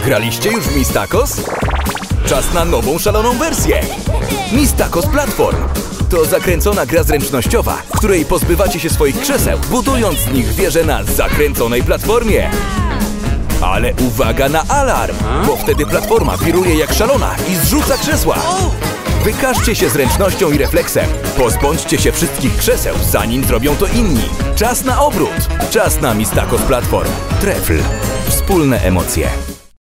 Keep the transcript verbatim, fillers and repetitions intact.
Graliście już w Mistakos? Czas na nową, szaloną wersję! Mistakos Platform to zakręcona gra zręcznościowa, w której pozbywacie się swoich krzeseł, budując z nich wieżę na zakręconej platformie. Ale uwaga na alarm, bo wtedy platforma wiruje jak szalona i zrzuca krzesła. Wykażcie się zręcznością i refleksem. Pozbądźcie się wszystkich krzeseł, zanim zrobią to inni. Czas na obrót. Czas na Mistakos Platform. Trefl. Wspólne emocje.